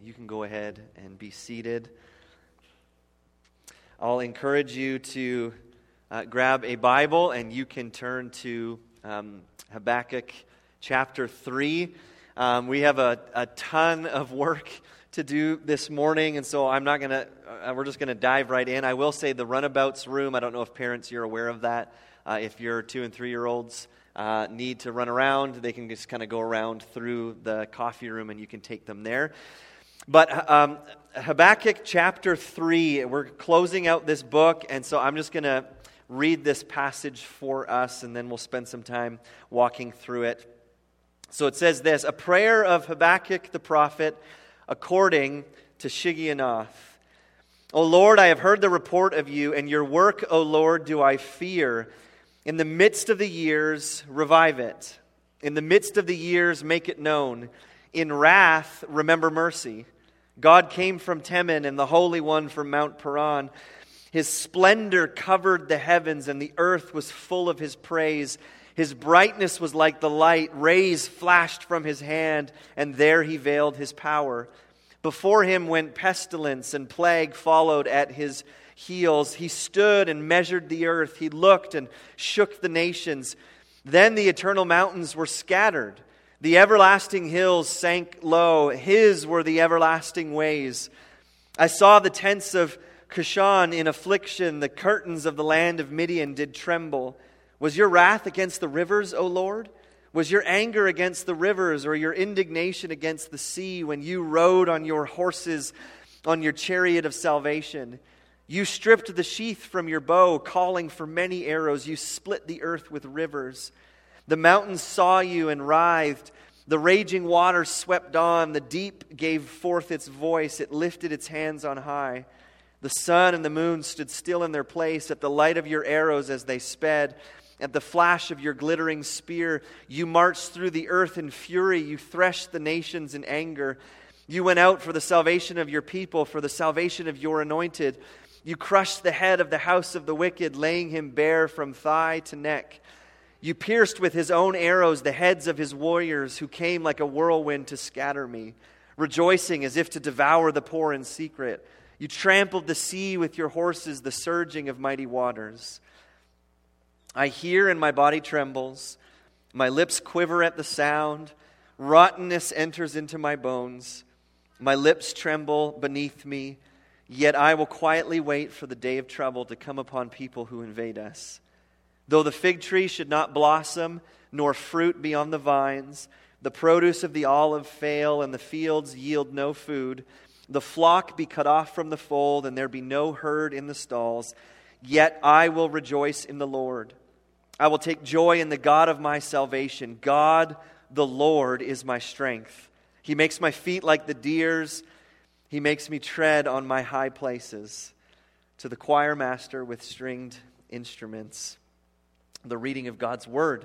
you can go ahead and be seated. I'll encourage you to grab a Bible, and you can turn to Habakkuk chapter 3. We have a ton of work to do this morning, and so we're just going to dive right in. I will say the runabouts room, I don't know if parents, you're aware of that. If your 2- and 3-year-olds need to run around, they can just kind of go around through the coffee room and you can take them there. But Habakkuk chapter 3, we're closing out this book, and so I'm just going to read this passage for us, and then we'll spend some time walking through it. So it says this: a prayer of Habakkuk the prophet according to Shigionoth. O Lord, I have heard the report of you, and your work, O Lord, do I fear. In the midst of the years, revive it. In the midst of the years, make it known. In wrath, remember mercy. God came from Teman, and the Holy One from Mount Paran. His splendor covered the heavens, and the earth was full of His praise. His brightness was like the light. Rays flashed from His hand, and there He veiled His power. Before Him went pestilence, and plague followed at His heels. He stood and measured the earth. He looked and shook the nations. Then the eternal mountains were scattered. The everlasting hills sank low. His were the everlasting ways. I saw the tents of Cushan in affliction. The curtains of the land of Midian did tremble. Was your wrath against the rivers, O Lord? Was your anger against the rivers, or your indignation against the sea, when you rode on your horses, on your chariot of salvation? You stripped the sheath from your bow, calling for many arrows. You split the earth with rivers. The mountains saw you and writhed. The raging waters swept on. The deep gave forth its voice. It lifted its hands on high. The sun and the moon stood still in their place at the light of your arrows as they sped. At the flash of your glittering spear, you marched through the earth in fury. You threshed the nations in anger. You went out for the salvation of your people, for the salvation of your anointed. You crushed the head of the house of the wicked, laying him bare from thigh to neck. You pierced with his own arrows the heads of his warriors, who came like a whirlwind to scatter me, rejoicing as if to devour the poor in secret. You trampled the sea with your horses, the surging of mighty waters. I hear and my body trembles. My lips quiver at the sound. Rottenness enters into my bones. My lips tremble beneath me. Yet I will quietly wait for the day of trouble to come upon people who invade us. Though the fig tree should not blossom, nor fruit be on the vines, the produce of the olive fail, and the fields yield no food, the flock be cut off from the fold, and there be no herd in the stalls, yet I will rejoice in the Lord. I will take joy in the God of my salvation. God, the Lord, is my strength. He makes my feet like the deer's. He makes me tread on my high places. To the choir master with stringed instruments. The reading of God's Word.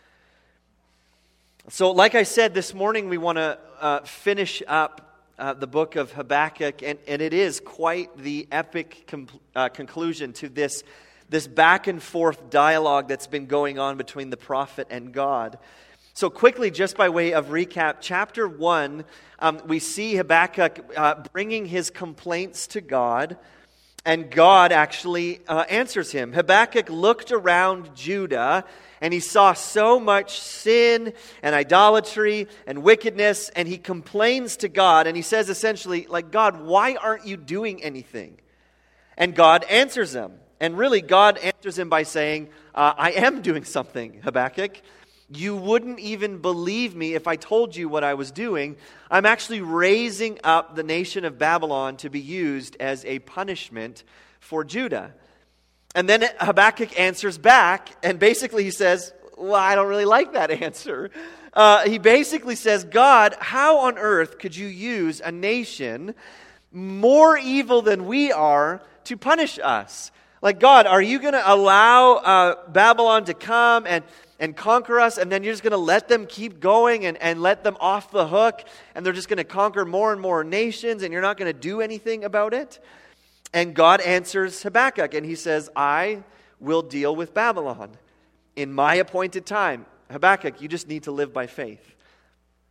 So, like I said, this morning we want to finish up the book of Habakkuk, and it is quite the epic conclusion to this back and forth dialogue that's been going on between the prophet and God. So quickly, just by way of recap, chapter 1, we see Habakkuk bringing his complaints to God, and God actually answers him. Habakkuk looked around Judah, and he saw so much sin and idolatry and wickedness, and he complains to God, and he says essentially, like, God, why aren't you doing anything? And God answers him. And really, God answers him by saying, I am doing something, Habakkuk. You wouldn't even believe me if I told you what I was doing. I'm actually raising up the nation of Babylon to be used as a punishment for Judah. And then Habakkuk answers back, and basically he says, well, I don't really like that answer. He basically says, God, how on earth could you use a nation more evil than we are to punish us? Like, God, are you going to allow Babylon to come and conquer us, and then you're just going to let them keep going and let them off the hook, and they're just going to conquer more and more nations, and you're not going to do anything about it? And God answers Habakkuk, and he says, I will deal with Babylon in my appointed time. Habakkuk, you just need to live by faith.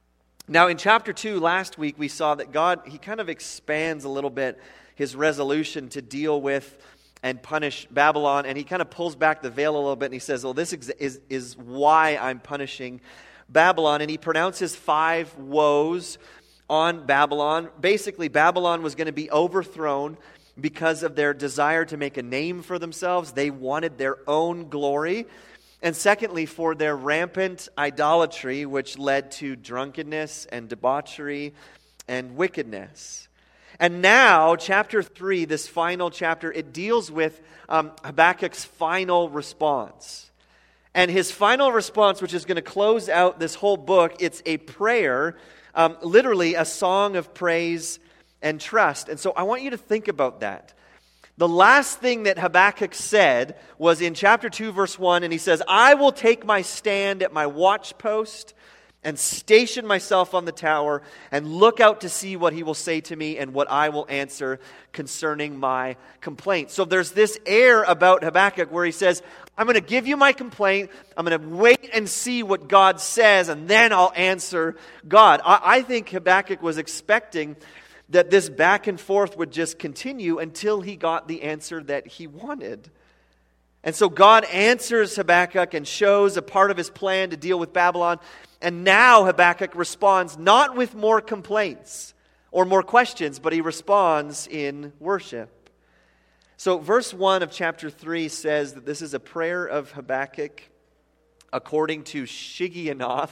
Now, in chapter 2 last week, we saw that God, he kind of expands a little bit his resolution to deal with and punish Babylon, and he kind of pulls back the veil a little bit, and he says, well, this is why I'm punishing Babylon, and he pronounces 5 woes on Babylon. Basically, Babylon was going to be overthrown because of their desire to make a name for themselves. They wanted their own glory. And secondly, for their rampant idolatry, which led to drunkenness and debauchery and wickedness. And now, chapter 3, this final chapter, it deals with Habakkuk's final response. And his final response, which is going to close out this whole book, it's a prayer, literally a song of praise and trust. And so I want you to think about that. The last thing that Habakkuk said was in chapter 2, verse 1, and he says, I will take my stand at my watchpost and station myself on the tower and look out to see what he will say to me and what I will answer concerning my complaint. So there's this air about Habakkuk where he says, I'm going to give you my complaint, I'm going to wait and see what God says, and then I'll answer God. I think Habakkuk was expecting that this back and forth would just continue until he got the answer that he wanted. And so God answers Habakkuk and shows a part of his plan to deal with Babylon. And now Habakkuk responds not with more complaints or more questions, but he responds in worship. So verse 1 of chapter 3 says that this is a prayer of Habakkuk according to Shigionoth.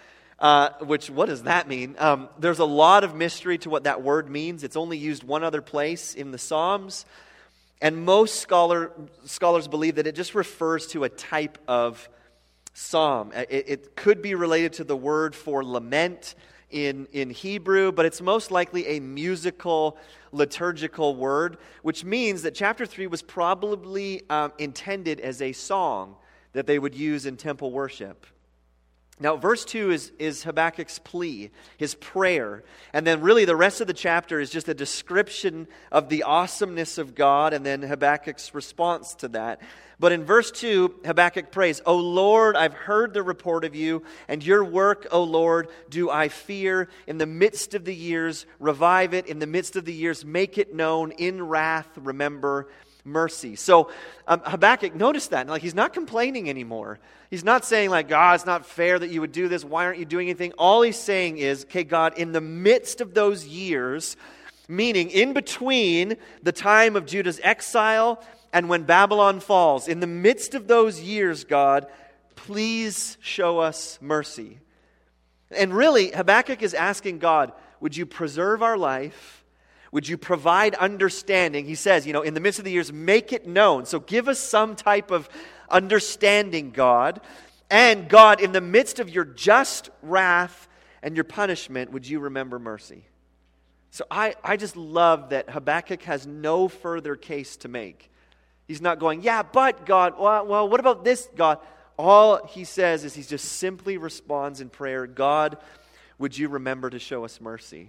Which, what does that mean? There's a lot of mystery to what that word means. It's only used one other place in the Psalms. And most scholars believe that it just refers to a type of psalm. It could be related to the word for lament in Hebrew, but it's most likely a musical, liturgical word, which means that chapter 3 was probably intended as a song that they would use in temple worship. Now, verse 2 is Habakkuk's plea, his prayer. And then really the rest of the chapter is just a description of the awesomeness of God and then Habakkuk's response to that. But in verse 2, Habakkuk prays, O Lord, I've heard the report of you, and your work, O Lord, do I fear. In the midst of the years, revive it. In the midst of the years, make it known. In wrath, remember mercy. So Habakkuk, notice that. Like, he's not complaining anymore. He's not saying like, God, it's not fair that you would do this. Why aren't you doing anything? All he's saying is, okay, God, in the midst of those years, meaning in between the time of Judah's exile and when Babylon falls, in the midst of those years, God, please show us mercy. And really, Habakkuk is asking God, would you preserve our life? Would you provide understanding? He says, in the midst of the years, make it known. So give us some type of understanding, God. And God, in the midst of your just wrath and your punishment, would you remember mercy? So I just love that Habakkuk has no further case to make. He's not going, yeah, but God, well, what about this, God? All he says is he just simply responds in prayer, God, would you remember to show us mercy?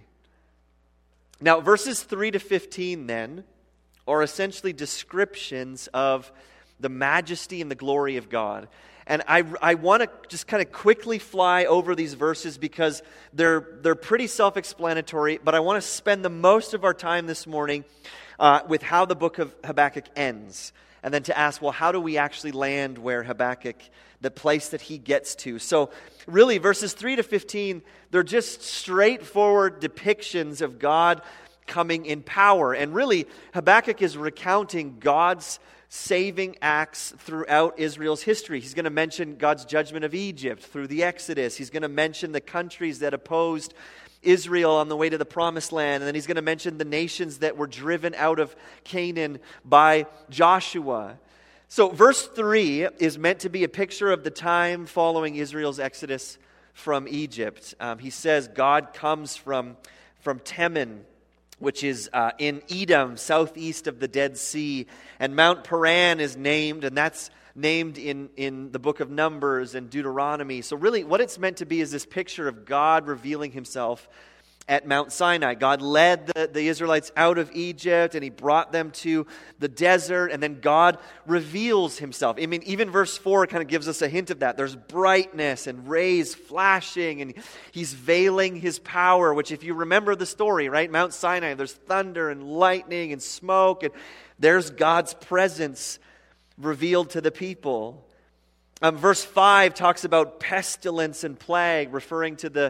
Now, verses 3 to 15 then are essentially descriptions of the majesty and the glory of God. And I want to just kind of quickly fly over these verses because they're pretty self-explanatory, but I want to spend the most of our time this morning with how the book of Habakkuk ends. And then to ask, well, how do we actually land where Habakkuk, the place that he gets to? So really, verses 3 to 15, they're just straightforward depictions of God coming in power. And really, Habakkuk is recounting God's saving acts throughout Israel's history. He's going to mention God's judgment of Egypt through the Exodus. He's going to mention the countries that opposed Israel on the way to the promised land. And then he's going to mention the nations that were driven out of Canaan by Joshua. So verse 3 is meant to be a picture of the time following Israel's exodus from Egypt. He says God comes from Teman, which is in Edom, southeast of the Dead Sea. And Mount Paran is named, and that's named in the book of Numbers and Deuteronomy. So really what it's meant to be is this picture of God revealing himself at Mount Sinai. God led the Israelites out of Egypt, and he brought them to the desert, and then God reveals himself. I mean, even verse 4 kind of gives us a hint of that. There's brightness and rays flashing, and he's veiling his power, which if you remember the story, right? Mount Sinai, there's thunder and lightning and smoke, and there's God's presence revealed to the people. Verse 5 talks about pestilence and plague, referring to the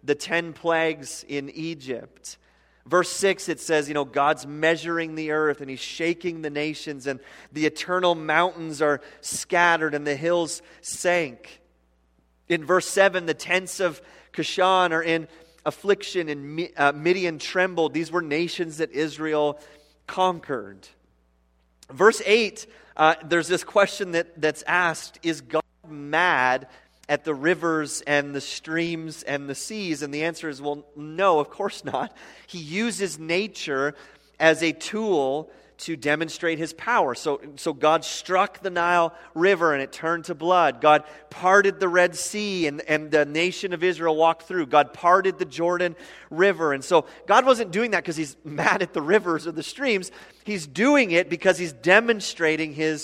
10 plagues in Egypt. Verse 6, it says, God's measuring the earth and he's shaking the nations, and the eternal mountains are scattered and the hills sank. In verse 7, the tents of Cushan are in affliction, and Midian trembled. These were nations that Israel conquered. Verse 8, there's this question that's asked, is God mad at the rivers and the streams and the seas? And the answer is, well, no, of course not. He uses nature as a tool to demonstrate his power. So God struck the Nile River and it turned to blood. God parted the Red Sea and the nation of Israel walked through. God parted the Jordan River. And so God wasn't doing that because he's mad at the rivers or the streams. He's doing it because he's demonstrating his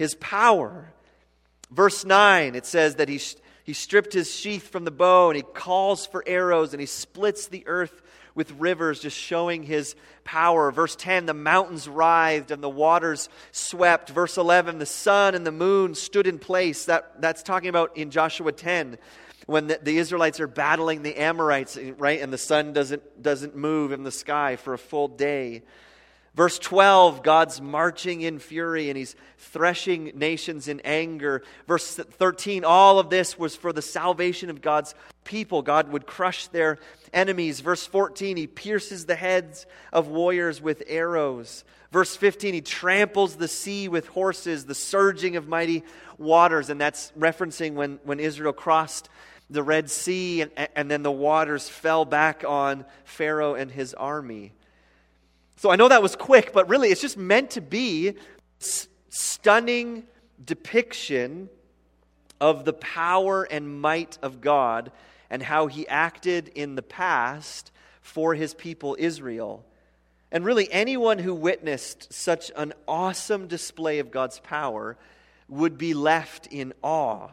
power. Verse 9, it says that he stripped his sheath from the bow, and he calls for arrows, and he splits the earth with rivers, just showing his power. Verse 10, the mountains writhed and the waters swept. Verse 11, the sun and the moon stood in place. That's talking about in Joshua 10, when the Israelites are battling the Amorites, right? And the sun doesn't move in the sky for a full day. Verse 12, God's marching in fury and he's threshing nations in anger. Verse 13, all of this was for the salvation of God's people. God would crush their enemies. Verse 14, he pierces the heads of warriors with arrows. Verse 15, he tramples the sea with horses, the surging of mighty waters. And that's referencing when Israel crossed the Red Sea and then the waters fell back on Pharaoh and his army. So I know that was quick, but really it's just meant to be a stunning depiction of the power and might of God and how he acted in the past for his people Israel. And really anyone who witnessed such an awesome display of God's power would be left in awe.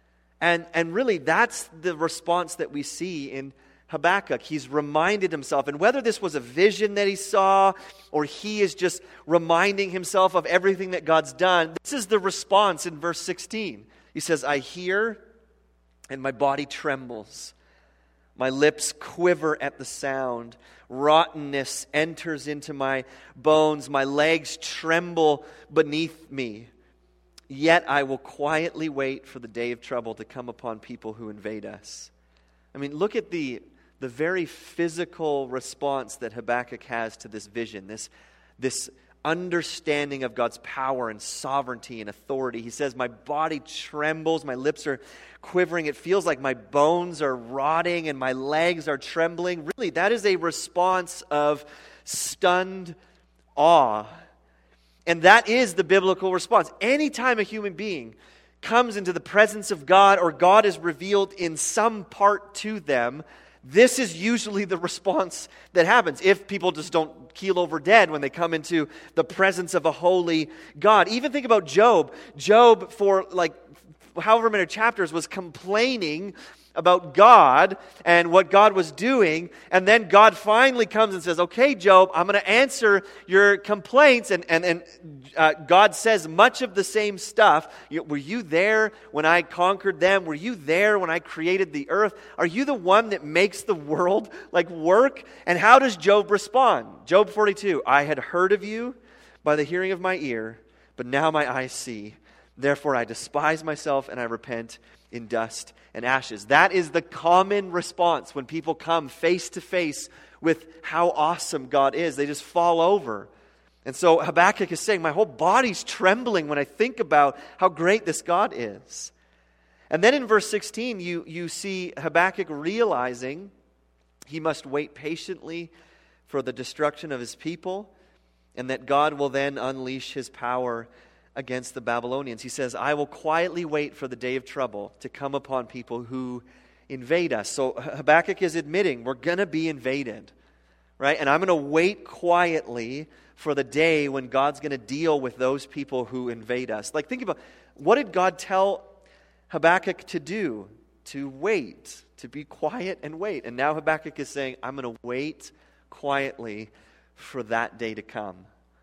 And really that's the response that we see in Habakkuk. He's reminded himself, and whether this was a vision that he saw or he is just reminding himself of everything that God's done, this is the response in verse 16. He says, I hear and my body trembles. My lips quiver at the sound. Rottenness enters into my bones. My legs tremble beneath me. Yet I will quietly wait for the day of trouble to come upon people who invade us. I mean, look at the very physical response that Habakkuk has to this vision, this understanding of God's power and sovereignty and authority. He says, my body trembles, my lips are quivering, it feels like my bones are rotting and my legs are trembling. Really, that is a response of stunned awe. And that is the biblical response. Anytime a human being comes into the presence of God or God is revealed in some part to them, this is usually the response that happens if people just don't keel over dead when they come into the presence of a holy God. Even think about Job. Job, for however many chapters, was complaining about God and what God was doing, and then God finally comes and says, okay, Job, I'm going to answer your complaints, and God says much of the same stuff. Were you there when I conquered them? Were you there when I created the earth? Are you the one that makes the world work? And how does Job respond? Job 42, I had heard of you by the hearing of my ear, but now my eyes see. Therefore I despise myself and I repent in dust and ashes. That is the common response when people come face to face with how awesome God is. They just fall over. And so Habakkuk is saying, my whole body's trembling when I think about how great this God is. And then in verse 16, you see Habakkuk realizing he must wait patiently for the destruction of his people, and that God will then unleash his power against the Babylonians. He says, I will quietly wait for the day of trouble to come upon people who invade us. So Habakkuk is admitting we're going to be invaded, right? And I'm going to wait quietly for the day when God's going to deal with those people who invade us. Like, think about, what did God tell Habakkuk to do? To wait, to be quiet and wait. And now Habakkuk is saying, I'm going to wait quietly for that day to come.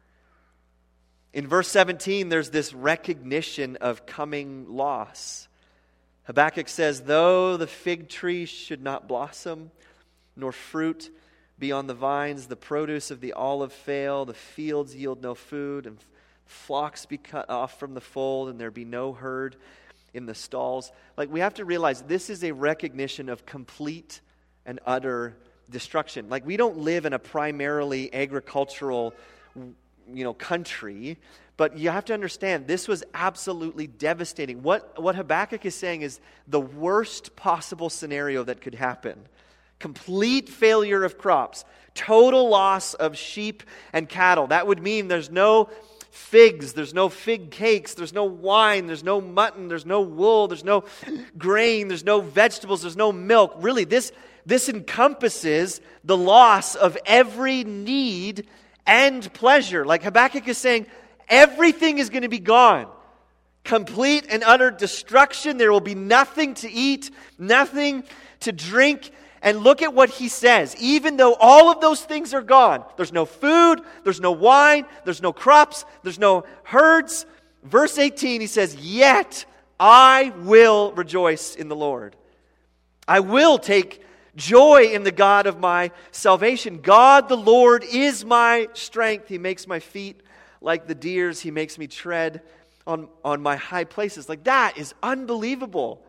In verse 17, there's this recognition of coming loss. Habakkuk says, though the fig tree should not blossom, nor fruit be on the vines, the produce of the olive fail, the fields yield no food, and flocks be cut off from the fold, and there be no herd in the stalls. Like, we have to realize this is a recognition of complete and utter destruction. Like, we don't live in a primarily agricultural, country, but you have to understand this was absolutely devastating. What Habakkuk is saying is the worst possible scenario that could happen. Complete failure of crops, total loss of sheep and cattle. That would mean there's no figs, there's no fig cakes, there's no wine, there's no mutton, there's no wool, there's no grain, there's no vegetables, there's no milk. Really, this encompasses the loss of every need and pleasure. Like, Habakkuk is saying, everything is going to be gone. Complete and utter destruction. There will be nothing to eat, nothing to drink. And look at what he says. Even though all of those things are gone, there's no food, there's no wine, there's no crops, there's no herds. Verse 18, he says, yet I will rejoice in the Lord. I will take joy in the God of my salvation. God the Lord is my strength. He makes my feet like the deer's. He makes me tread on my high places. Like, that is unbelievable.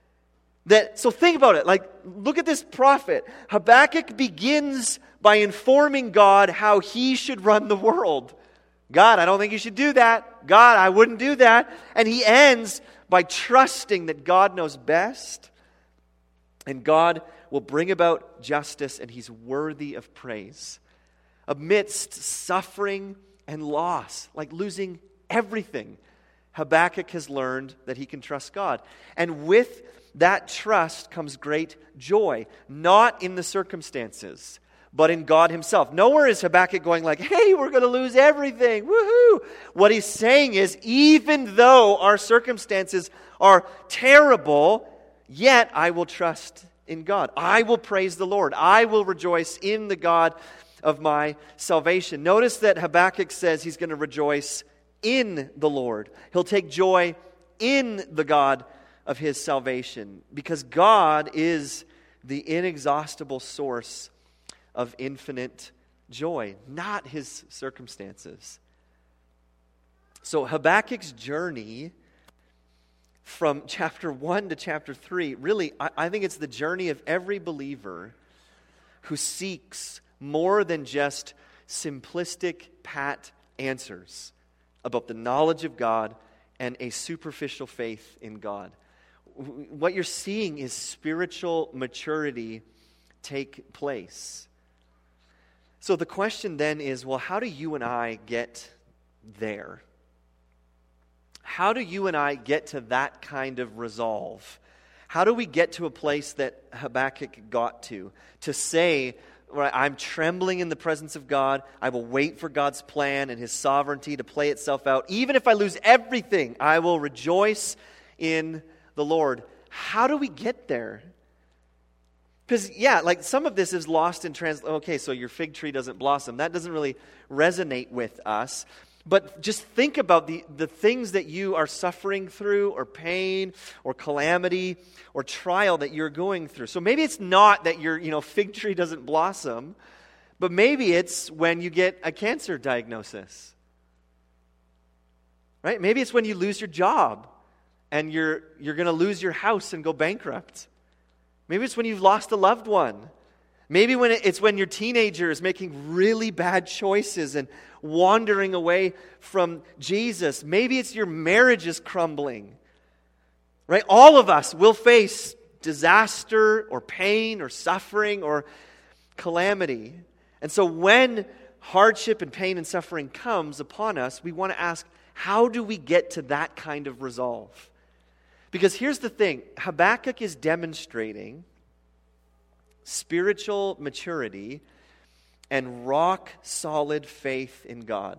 So think about it. Like, look at this prophet. Habakkuk begins by informing God how he should run the world. God, I don't think you should do that. God, I wouldn't do that. And he ends by trusting that God knows best, and God will bring about justice, and he's worthy of praise. Amidst suffering and loss, like losing everything, Habakkuk has learned that he can trust God. And with that trust comes great joy, not in the circumstances, but in God himself. Nowhere is Habakkuk going like, hey, we're going to lose everything, woohoo! What he's saying is, even though our circumstances are terrible, yet I will trust in God. I will praise the Lord. I will rejoice in the God of my salvation. Notice that Habakkuk says he's going to rejoice in the Lord. He'll take joy in the God of his salvation, because God is the inexhaustible source of infinite joy, not his circumstances. So Habakkuk's journey from chapter 1 to chapter 3, really, I think it's the journey of every believer who seeks more than just simplistic, pat answers about the knowledge of God and a superficial faith in God. What you're seeing is spiritual maturity take place. So the question then is, well, how do you and I get there? How do you and I get to that kind of resolve? How do we get to a place that Habakkuk got to say, right, I'm trembling in the presence of God, I will wait for God's plan and his sovereignty to play itself out. Even if I lose everything, I will rejoice in the Lord. How do we get there? Because, like some of this is lost in translation. Okay, so your fig tree doesn't blossom. That doesn't really resonate with us. But just think about the things that you are suffering through, or pain, or calamity, or trial that you're going through. So maybe it's not that your fig tree doesn't blossom, but maybe it's when you get a cancer diagnosis. Right? Maybe it's when you lose your job and you're going to lose your house and go bankrupt. Maybe it's when you've lost a loved one. Maybe it's when your teenager is making really bad choices and wandering away from Jesus. Maybe it's your marriage is crumbling. Right? All of us will face disaster or pain or suffering or calamity. And so when hardship and pain and suffering comes upon us, we want to ask, how do we get to that kind of resolve? Because here's the thing, Habakkuk is demonstrating spiritual maturity and rock-solid faith in God.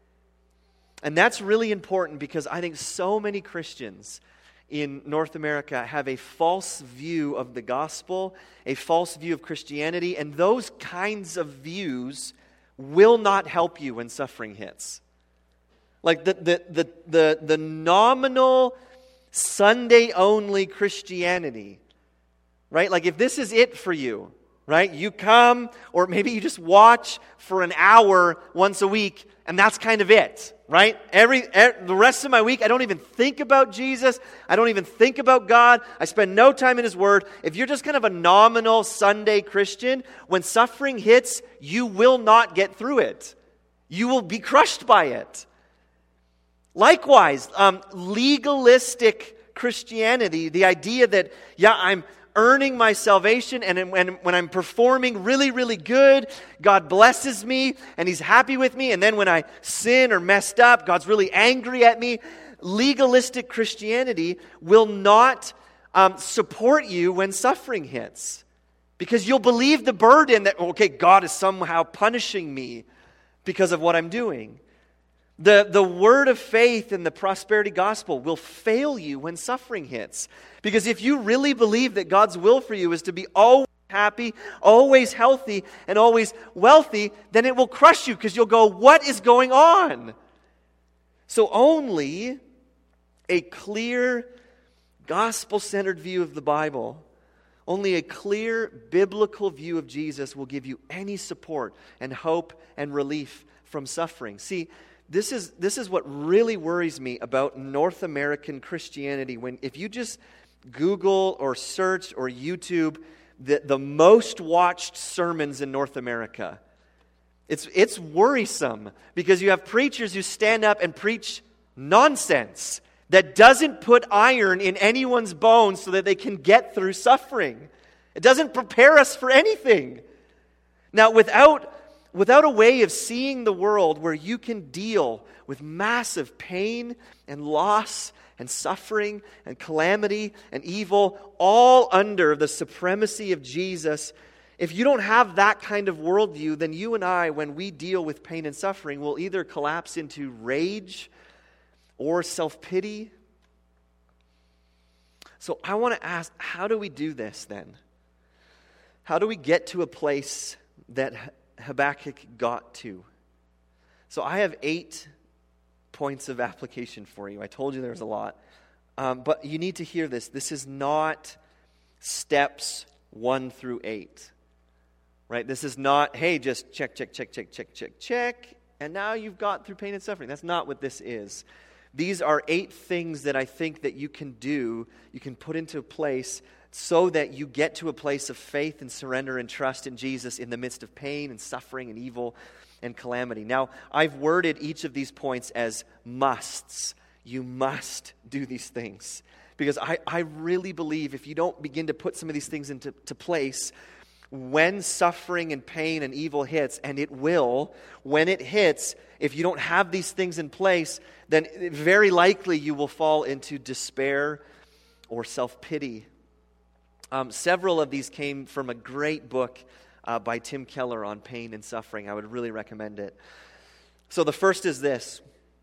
And that's really important because I think so many Christians in North America have a false view of the gospel, a false view of Christianity, and those kinds of views will not help you when suffering hits. Like the nominal Sunday-only Christianity, right? Like if this is it for you, right? You come, or maybe you just watch for an hour once a week, and that's kind of it, right? The rest of my week, I don't even think about Jesus. I don't even think about God. I spend no time in His Word. If you're just kind of a nominal Sunday Christian, when suffering hits, you will not get through it. You will be crushed by it. Likewise, legalistic Christianity, the idea that, I'm earning my salvation, and when I'm performing really, really good, God blesses me, and He's happy with me, and then when I sin or messed up, God's really angry at me. Legalistic Christianity will not support you when suffering hits, because you'll believe the burden that, okay, God is somehow punishing me because of what I'm doing. The word of faith and the prosperity gospel will fail you when suffering hits. Because if you really believe that God's will for you is to be always happy, always healthy, and always wealthy, then it will crush you because you'll go, what is going on? So only a clear gospel-centered view of the Bible, only a clear biblical view of Jesus will give you any support and hope and relief from suffering. See, This is what really worries me about North American Christianity. If you just Google or search or YouTube the most watched sermons in North America, it's worrisome because you have preachers who stand up and preach nonsense that doesn't put iron in anyone's bones so that they can get through suffering. It doesn't prepare us for anything. Now, without a way of seeing the world where you can deal with massive pain and loss and suffering and calamity and evil, all under the supremacy of Jesus, if you don't have that kind of worldview, then you and I, when we deal with pain and suffering, will either collapse into rage or self-pity. So I want to ask, how do we do this then? How do we get to a place that Habakkuk got to? So I have 8 points of application for you. I told you there was a lot. But you need to hear this. This is not steps 1 through 8. Right? This is not, hey, just check, and now you've got through pain and suffering. That's not what this is. These are 8 things that I think that you can do, you can put into place so that you get to a place of faith and surrender and trust in Jesus in the midst of pain and suffering and evil and calamity. Now, I've worded each of these points as musts. You must do these things. Because I really believe if you don't begin to put some of these things into place, when suffering and pain and evil hits, and it will, when it hits, if you don't have these things in place, then very likely you will fall into despair or self-pity. Several of these came from a great book by Tim Keller on pain and suffering. I would really recommend it. So the first is this.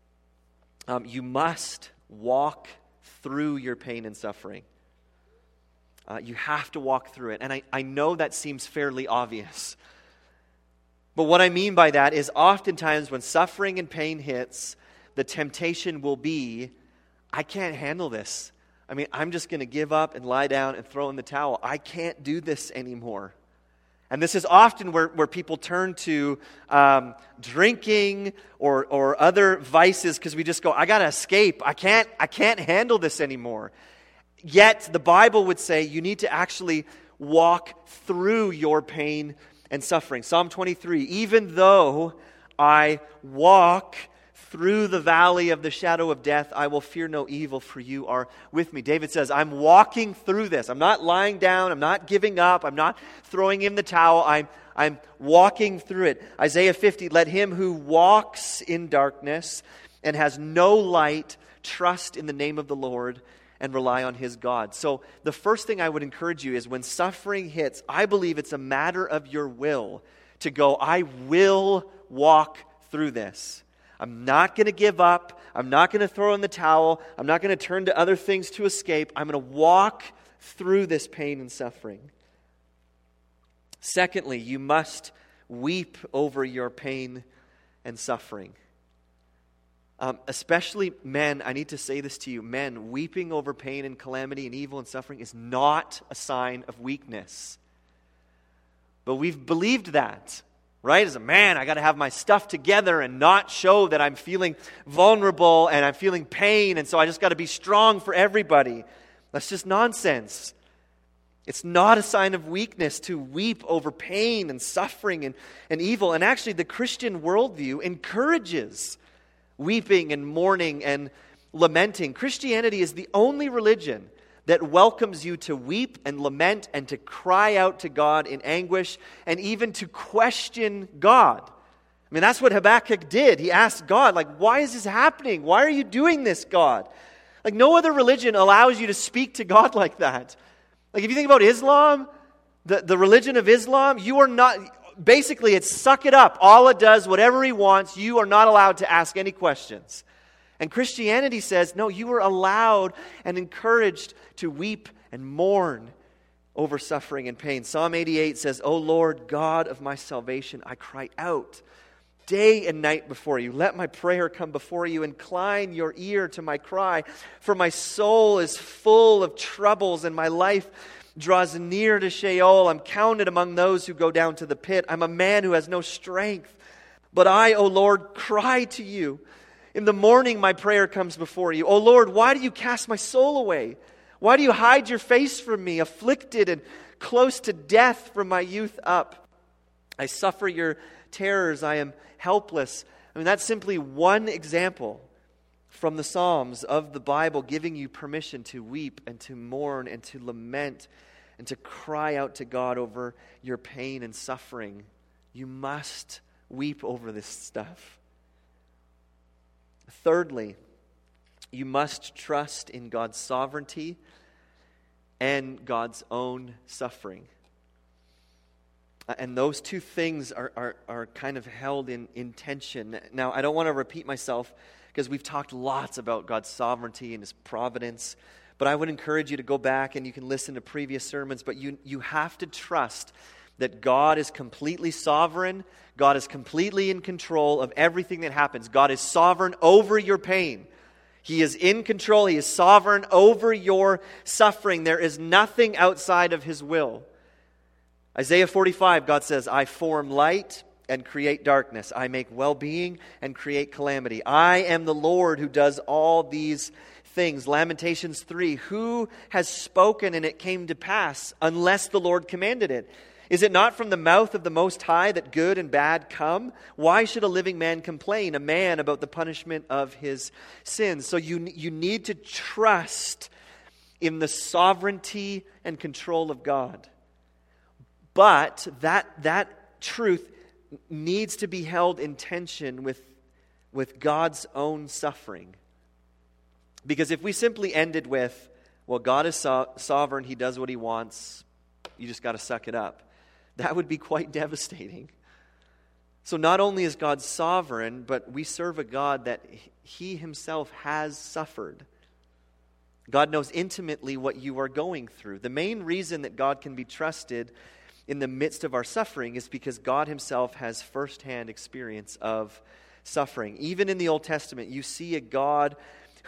You must walk through your pain and suffering. You have to walk through it. And I know that seems fairly obvious. But what I mean by that is oftentimes when suffering and pain hits, the temptation will be, I can't handle this. I mean, I'm just going to give up and lie down and throw in the towel. I can't do this anymore. And this is often where people turn to drinking or other vices because we just go, I got to escape. I can't handle this anymore. Yet the Bible would say you need to actually walk through your pain and suffering. Psalm 23, even though I walk through the valley of the shadow of death, I will fear no evil, for you are with me. David says, I'm walking through this. I'm not lying down. I'm not giving up. I'm not throwing in the towel. I'm walking through it. Isaiah 50, let him who walks in darkness and has no light trust in the name of the Lord, and rely on his God. So the first thing I would encourage you is when suffering hits, I believe it's a matter of your will to go, I will walk through this. I'm not going to give up. I'm not going to throw in the towel. I'm not going to turn to other things to escape. I'm going to walk through this pain and suffering. Secondly, you must weep over your pain and suffering. Especially men, I need to say this to you, men, weeping over pain and calamity and evil and suffering is not a sign of weakness. But we've believed that, right? As a man, I got to have my stuff together and not show that I'm feeling vulnerable and I'm feeling pain, and so I just got to be strong for everybody. That's just nonsense. It's not a sign of weakness to weep over pain and suffering and evil. And actually, the Christian worldview encourages weeping and mourning and lamenting. Christianity is the only religion that welcomes you to weep and lament and to cry out to God in anguish and even to question God. I mean, that's what Habakkuk did. He asked God, like, why is this happening? Why are you doing this, God? Like, no other religion allows you to speak to God like that. Like, if you think about Islam, the religion of Islam, you are not... Basically, it's suck it up. Allah does whatever He wants. You are not allowed to ask any questions. And Christianity says, no, you are allowed and encouraged to weep and mourn over suffering and pain. Psalm 88 says, O Lord, God of my salvation, I cry out day and night before you. Let my prayer come before you. Incline your ear to my cry, for my soul is full of troubles and my life draws near to Sheol. I'm counted among those who go down to the pit. I'm a man who has no strength. But I, O Lord, cry to you. In the morning my prayer comes before you. O Lord, why do you cast my soul away? Why do you hide your face from me, afflicted and close to death from my youth up? I suffer your terrors. I am helpless. I mean, that's simply one example from the Psalms of the Bible giving you permission to weep and to mourn and to lament and to cry out to God over your pain and suffering. You must weep over this stuff. Thirdly, you must trust in God's sovereignty and God's own suffering. And those two things are kind of held in tension. Now, I don't want to repeat myself because we've talked lots about God's sovereignty and His providence. But I would encourage you to go back and you can listen to previous sermons. But you have to trust that God is completely sovereign. God is completely in control of everything that happens. God is sovereign over your pain. He is in control. He is sovereign over your suffering. There is nothing outside of His will. Isaiah 45, God says, I form light and create darkness. I make well-being and create calamity. I am the Lord who does all these things. Lamentations 3, who has spoken and it came to pass unless the Lord commanded it? Is it not from the mouth of the Most High that good and bad come? Why should a living man complain, a man about the punishment of his sins? So you need to trust in the sovereignty and control of God. But that truth needs to be held in tension with God's own suffering. Because if we simply ended with, well, God is sovereign, He does what He wants, you just got to suck it up, that would be quite devastating. So not only is God sovereign, but we serve a God that He Himself has suffered. God knows intimately what you are going through. The main reason that God can be trusted in the midst of our suffering is because God Himself has firsthand experience of suffering. Even in the Old Testament, you see a God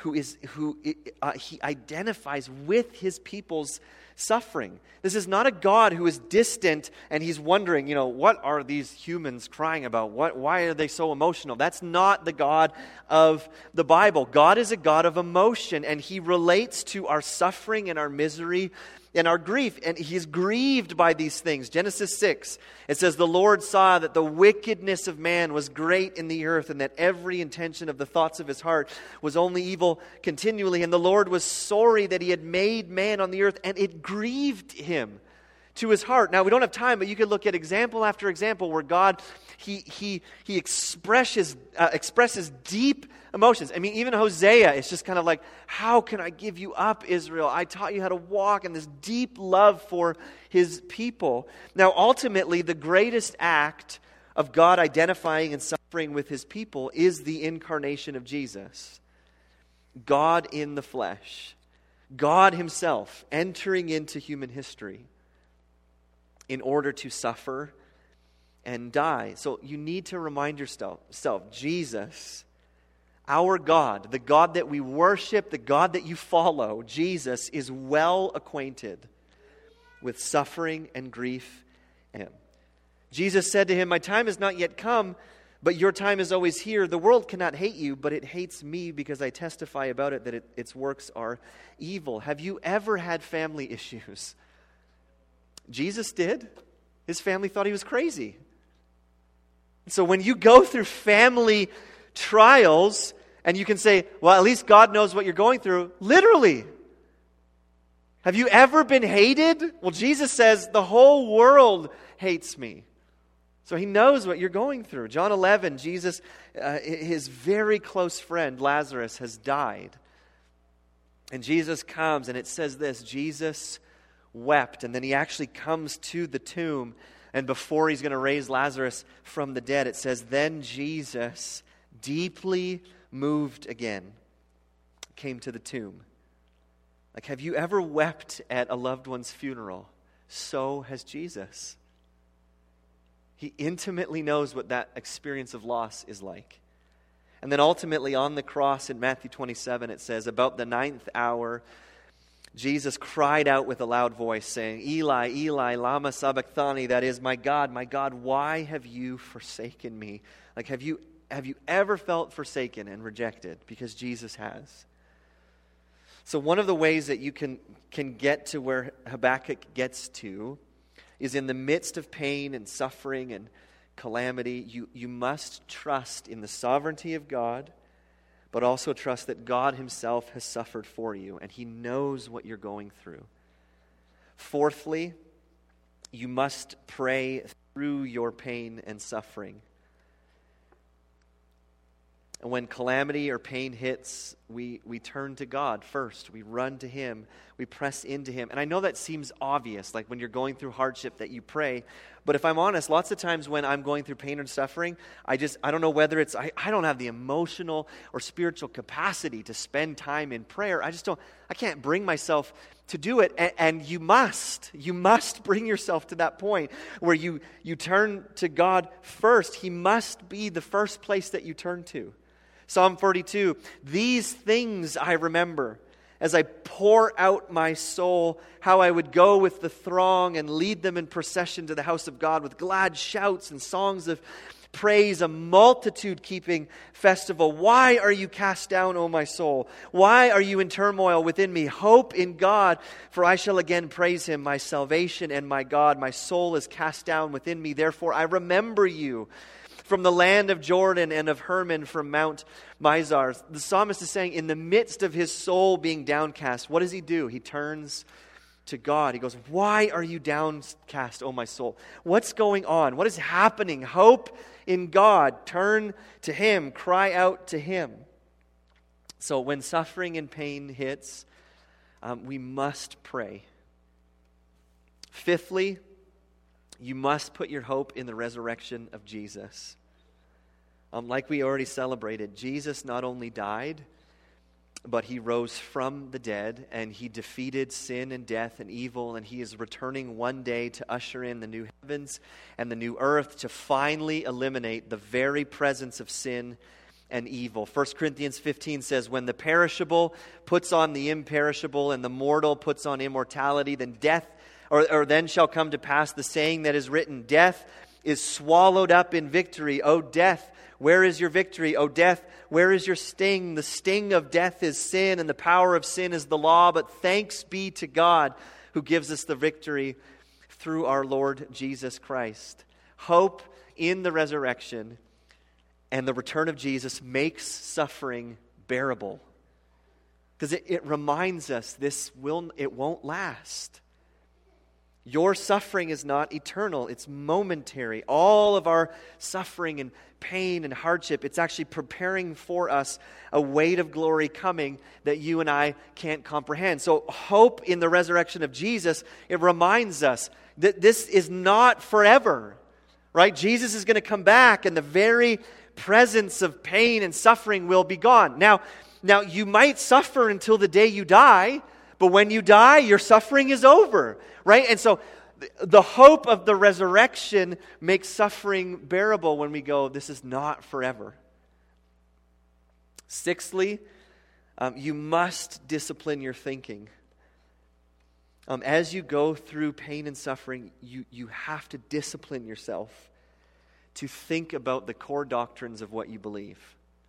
He identifies with His people's suffering. This is not a God who is distant and He's wondering, what are these humans crying about? Why are they so emotional? That's not the God of the Bible. God is a God of emotion, and He relates to our suffering and our misery and our grief, and He's grieved by these things. Genesis 6, it says, the Lord saw that the wickedness of man was great in the earth, and that every intention of the thoughts of his heart was only evil continually. And the Lord was sorry that He had made man on the earth, and it grieved Him to his heart. Now, we don't have time, but you could look at example after example where God, he expresses deep emotions. I mean, even Hosea, it's just kind of like, how can I give you up, Israel? I taught you how to walk, and this deep love for his people. Now, ultimately, the greatest act of God identifying and suffering with his people is the incarnation of Jesus. God in the flesh. God himself entering into human history in order to suffer and die. So you need to remind yourself, Jesus, our God, the God that we worship, the God that you follow, Jesus is well acquainted with suffering and grief in him. Jesus said to him, my time has not yet come, but your time is always here. The world cannot hate you, but it hates me because I testify about it that its works are evil. Have you ever had family issues? Jesus did. His family thought he was crazy. So when you go through family trials, and you can say, well, at least God knows what you're going through, literally. Have you ever been hated? Well, Jesus says, the whole world hates me. So he knows what you're going through. John 11, Jesus, his very close friend, Lazarus, has died. And Jesus comes, and it says this, Jesus wept. And then he actually comes to the tomb. And before he's going to raise Lazarus from the dead, it says, then Jesus, deeply moved again, came to the tomb. Like, have you ever wept at a loved one's funeral? So has Jesus. He intimately knows what that experience of loss is like. And then ultimately on the cross in Matthew 27, it says, about the 9th hour, Jesus cried out with a loud voice, saying, Eli, Eli, lama sabachthani, that is, my God, why have you forsaken me? Like, have you ever felt forsaken and rejected? Because Jesus has. So one of the ways that you can get to where Habakkuk gets to is in the midst of pain and suffering and calamity, you must trust in the sovereignty of God, but also trust that God himself has suffered for you, and he knows what you're going through. Fourthly, you must pray through your pain and suffering. And when calamity or pain hits, we turn to God first. We run to him. We press into him. And I know that seems obvious, like when you're going through hardship that you pray. But if I'm honest, lots of times when I'm going through pain and suffering, I don't know whether it's, I don't have the emotional or spiritual capacity to spend time in prayer. I can't bring myself to do it. And you must bring yourself to that point where you turn to God first. He must be the first place that you turn to. Psalm 42, these things I remember as I pour out my soul, how I would go with the throng and lead them in procession to the house of God with glad shouts and songs of praise, a multitude keeping festival. Why are you cast down, O my soul? Why are you in turmoil within me? Hope in God, for I shall again praise him, my salvation and my God. My soul is cast down within me, therefore I remember you. From the land of Jordan and of Hermon from Mount Mizar. The psalmist is saying in the midst of his soul being downcast, what does he do? He turns to God. He goes, why are you downcast, O my soul? What's going on? What is happening? Hope in God. Turn to him. Cry out to him. So when suffering and pain hits, we must pray. Fifthly, you must put your hope in the resurrection of Jesus. Like we already celebrated, Jesus not only died, but he rose from the dead, and he defeated sin and death and evil, and he is returning one day to usher in the new heavens and the new earth to finally eliminate the very presence of sin and evil. 1 Corinthians 15 says, when the perishable puts on the imperishable and the mortal puts on immortality, then death Or then shall come to pass the saying that is written, death is swallowed up in victory. O death, where is your victory? O death, where is your sting? The sting of death is sin, and the power of sin is the law. But thanks be to God who gives us the victory through our Lord Jesus Christ. Hope in the resurrection and the return of Jesus makes suffering bearable. Because it reminds us it won't last. Your suffering is not eternal. It's momentary. All of our suffering and pain and hardship, it's actually preparing for us a weight of glory coming that you and I can't comprehend. So hope in the resurrection of Jesus, it reminds us that this is not forever, right? Jesus is going to come back, and the very presence of pain and suffering will be gone. Now you might suffer until the day you die, but when you die, your suffering is over, right? And so the hope of the resurrection makes suffering bearable when we go, this is not forever. Sixthly, you must discipline your thinking. As you go through pain and suffering, you have to discipline yourself to think about the core doctrines of what you believe.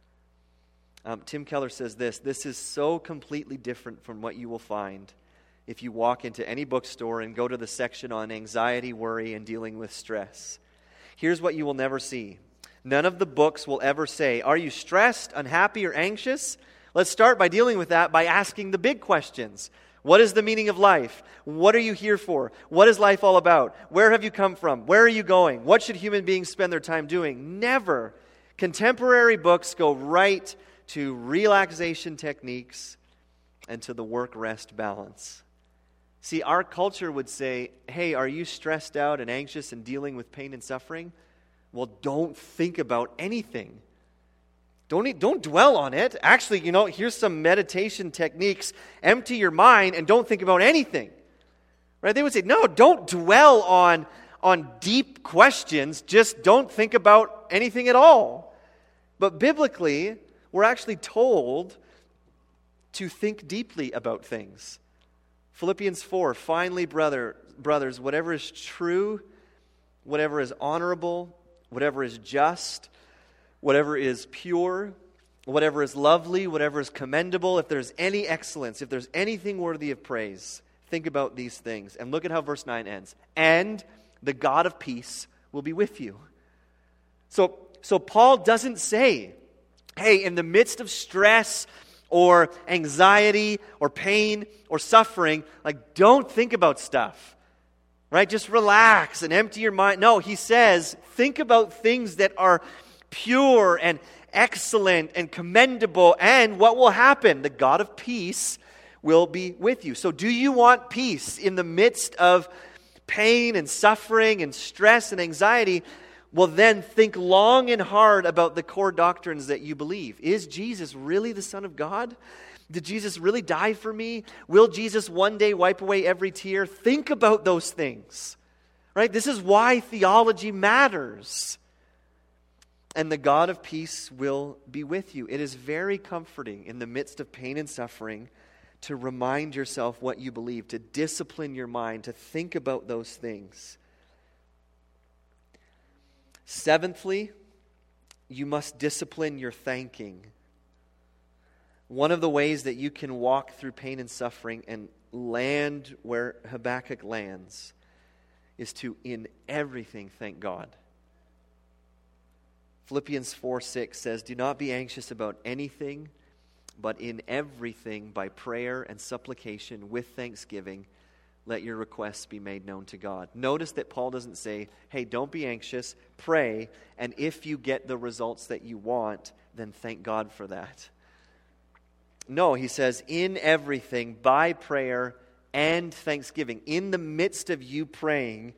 Tim Keller says this is so completely different from what you will find if you walk into any bookstore and go to the section on anxiety, worry, and dealing with stress. Here's what you will never see. None of the books will ever say, are you stressed, unhappy, or anxious? Let's start by dealing with that by asking the big questions. What is the meaning of life? What are you here for? What is life all about? Where have you come from? Where are you going? What should human beings spend their time doing? Never. Contemporary books go right to relaxation techniques and to the work-rest balance. See, our culture would say, hey, are you stressed out and anxious and dealing with pain and suffering? Well, don't think about anything. Don't dwell on it. Actually, here's some meditation techniques. Empty your mind and don't think about anything. Right? They would say, no, don't dwell on deep questions. Just don't think about anything at all. But biblically, we're actually told to think deeply about things. Philippians 4, finally, brothers, whatever is true, whatever is honorable, whatever is just, whatever is pure, whatever is lovely, whatever is commendable, if there's any excellence, if there's anything worthy of praise, think about these things. And look at how verse 9 ends. And the God of peace will be with you. So Paul doesn't say, hey, in the midst of stress or anxiety or pain or suffering, don't think about stuff, right? Just relax and empty your mind. No, he says, think about things that are pure and excellent and commendable, and what will happen? The God of peace will be with you. So do you want peace in the midst of pain and suffering and stress and anxiety? Well, then think long and hard about the core doctrines that you believe. Is Jesus really the Son of God? Did Jesus really die for me? Will Jesus one day wipe away every tear? Think about those things, right? This is why theology matters. And the God of peace will be with you. It is very comforting in the midst of pain and suffering to remind yourself what you believe, to discipline your mind, to think about those things. Seventhly, you must discipline your thanking. One of the ways that you can walk through pain and suffering and land where Habakkuk lands is to, in everything, thank God. Philippians 4:6 says, do not be anxious about anything, but in everything, by prayer and supplication with thanksgiving, let your requests be made known to God. Notice that Paul doesn't say, hey, don't be anxious, pray, and if you get the results that you want, then thank God for that. No, he says, in everything, by prayer and thanksgiving, in the midst of you praying,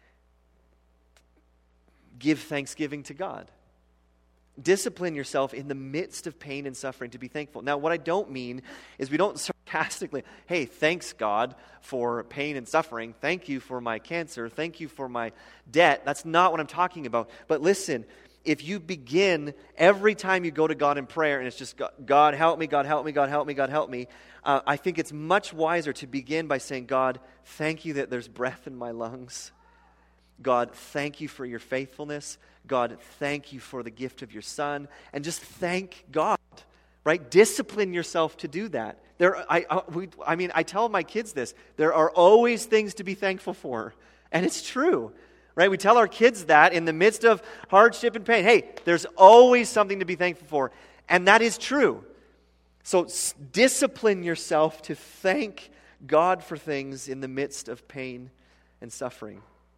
give thanksgiving to God. Discipline yourself in the midst of pain and suffering to be thankful. Now, what I don't mean is we don't sarcastically, hey, thanks God for pain and suffering. Thank you for my cancer. Thank you for my debt. That's not what I'm talking about. But listen, if you begin every time you go to God in prayer and it's just, God help me, God help me, God help me, God help me, I think it's much wiser to begin by saying, God, thank you that there's breath in my lungs. God, thank you for your faithfulness. God, thank you for the gift of your Son. And just thank God, right? Discipline yourself to do that. I tell my kids this. There are always things to be thankful for. And it's true, right? We tell our kids that in the midst of hardship and pain. Hey, there's always something to be thankful for. And that is true. So discipline yourself to thank God for things in the midst of pain and suffering.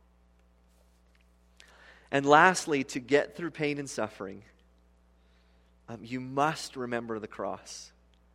And lastly, to get through pain and suffering, you must remember the cross.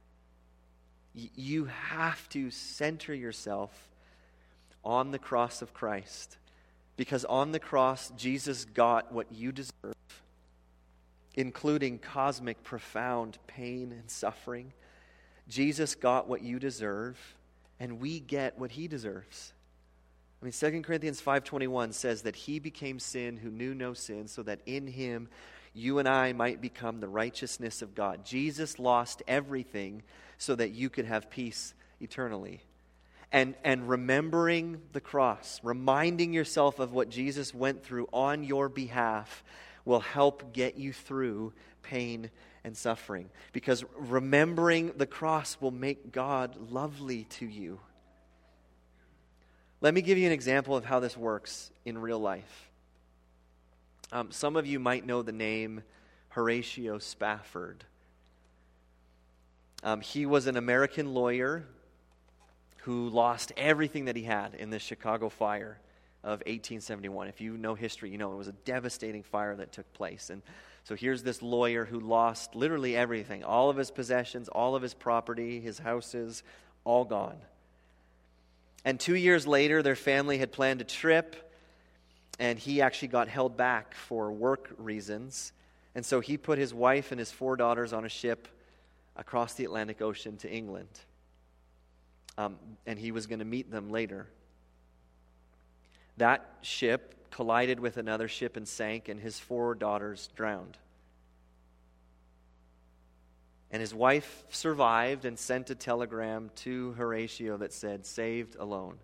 You have to center yourself on the cross of Christ, because on the cross, Jesus got what you deserve, including cosmic, profound pain and suffering. Jesus got what you deserve, and we get what he deserves. I mean, 2 Corinthians 5:21 says that he became sin who knew no sin, so that in him you and I might become the righteousness of God. Jesus lost everything so that you could have peace eternally. And remembering the cross, reminding yourself of what Jesus went through on your behalf will help get you through pain and suffering. Because remembering the cross will make God lovely to you. Let me give you an example of how this works in real life. Some of you might know the name Horatio Spafford. He was an American lawyer who lost everything that he had in the Chicago fire of 1871. If you know history, you know it was a devastating fire that took place. And so here's this lawyer who lost literally everything, all of his possessions, all of his property, his houses, all gone. And 2 years later, their family had planned a trip, and he actually got held back for work reasons. And so he put his wife and his 4 daughters on a ship across the Atlantic Ocean to England. And he was going to meet them later. That ship collided with another ship and sank, and his 4 daughters drowned. And his wife survived and sent a telegram to Horatio that said, "Saved alone."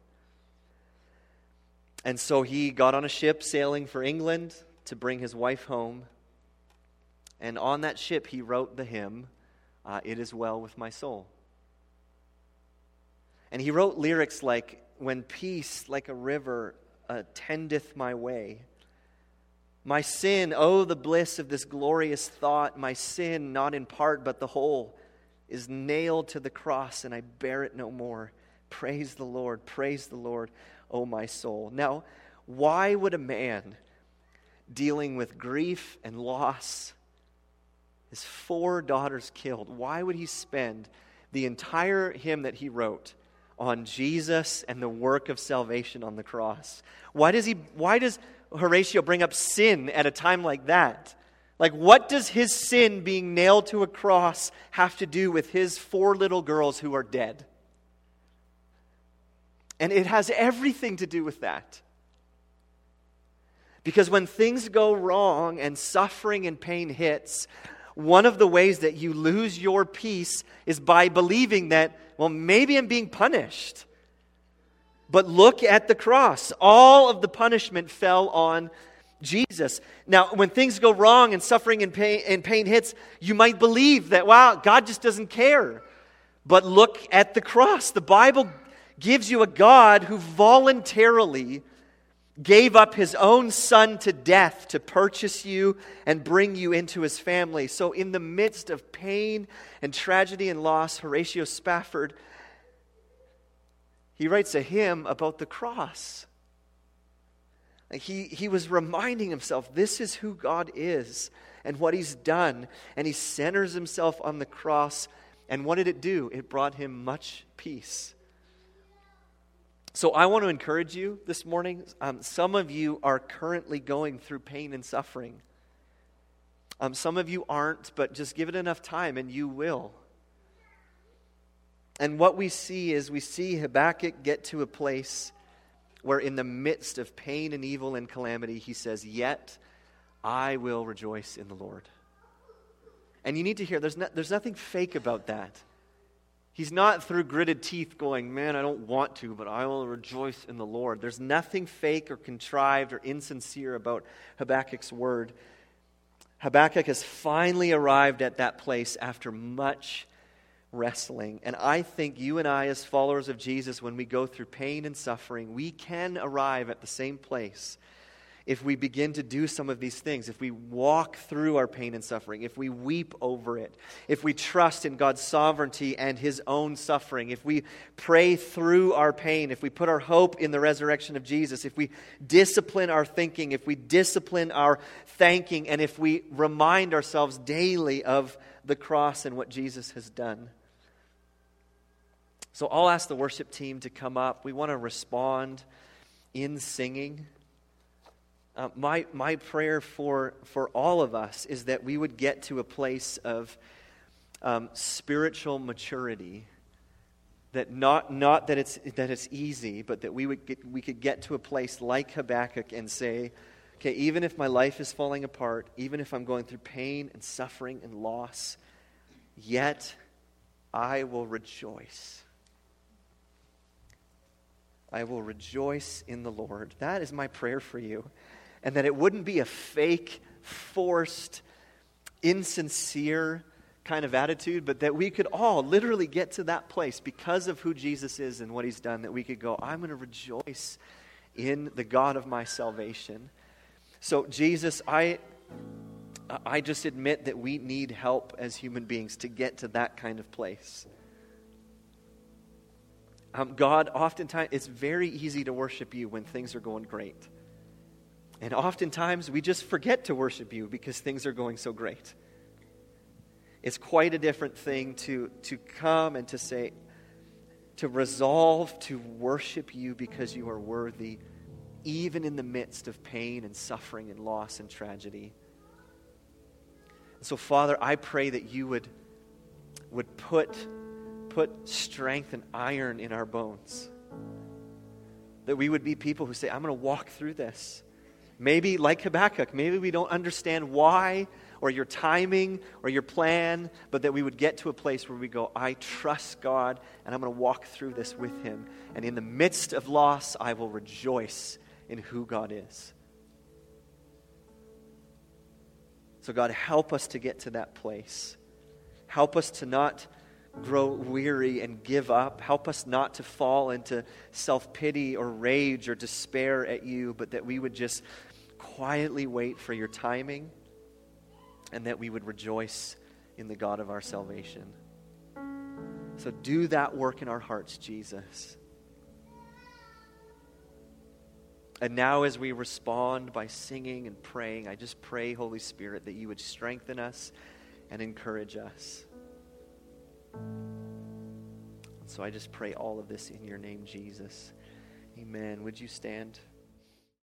And so he got on a ship sailing for England to bring his wife home. And on that ship he wrote the hymn, "It is well with my soul." And he wrote lyrics like, "When peace like a river attendeth my way, my sin, oh the bliss of this glorious thought, my sin, not in part but the whole, is nailed to the cross, and I bear it no more. Praise the Lord, oh my soul." Now, why would a man dealing with grief and loss, his 4 daughters killed, why would he spend the entire hymn that he wrote on Jesus and the work of salvation on the cross? Why does Horatio bring up sin at a time like that? Like, what does his sin being nailed to a cross have to do with his 4 little girls who are dead? And it has everything to do with that. Because when things go wrong and suffering and pain hits, one of the ways that you lose your peace is by believing that, well, maybe I'm being punished. But look at the cross. All of the punishment fell on Jesus. Now, when things go wrong and suffering and pain hits, you might believe that, wow, God just doesn't care. But look at the cross. The Bible gives you a God who voluntarily gave up his own son to death to purchase you and bring you into his family. So in the midst of pain and tragedy and loss, Horatio Spafford, he writes a hymn about the cross. He was reminding himself, this is who God is and what he's done. And he centers himself on the cross. And what did it do? It brought him much peace. So I want to encourage you this morning. Some of you are currently going through pain and suffering. Some of you aren't, but just give it enough time and you will. And what we see is we see Habakkuk get to a place where in the midst of pain and evil and calamity, he says, "Yet I will rejoice in the Lord." And you need to hear, there's nothing fake about that. He's not through gritted teeth going, "Man, I don't want to, but I will rejoice in the Lord." There's nothing fake or contrived or insincere about Habakkuk's word. Habakkuk has finally arrived at that place after much wrestling. And I think you and I, as followers of Jesus, when we go through pain and suffering, we can arrive at the same place if we begin to do some of these things, if we walk through our pain and suffering, if we weep over it, if we trust in God's sovereignty and His own suffering, if we pray through our pain, if we put our hope in the resurrection of Jesus, if we discipline our thinking, if we discipline our thanking, and if we remind ourselves daily of the cross and what Jesus has done. So I'll ask the worship team to come up. We want to respond in singing. My prayer for all of us is that we would get to a place of spiritual maturity. That not that it's easy, but that we could get to a place like Habakkuk and say, okay, even if my life is falling apart, even if I'm going through pain and suffering and loss, yet I will rejoice. I will rejoice in the Lord. That is my prayer for you. And that it wouldn't be a fake, forced, insincere kind of attitude, but that we could all literally get to that place because of who Jesus is and what He's done, that we could go, I'm going to rejoice in the God of my salvation. So Jesus, I just admit that we need help as human beings to get to that kind of place. God, oftentimes, it's very easy to worship you when things are going great. And oftentimes, we just forget to worship you because things are going so great. It's quite a different thing to come and to say, to resolve to worship you because you are worthy, even in the midst of pain and suffering and loss and tragedy. So, Father, I pray that you would put strength and iron in our bones. That we would be people who say, I'm going to walk through this. Maybe like Habakkuk, maybe we don't understand why or your timing or your plan, but that we would get to a place where we go, I trust God and I'm going to walk through this with Him. And in the midst of loss, I will rejoice in who God is. So God, help us to get to that place. Help us to not grow weary and give up. Help us not to fall into self-pity or rage or despair at you, but that we would just quietly wait for your timing and that we would rejoice in the God of our salvation. So do that work in our hearts, Jesus. And now as we respond by singing and praying, I just pray, Holy Spirit, that you would strengthen us and encourage us. So I just pray all of this in your name, Jesus. Amen. Would you stand?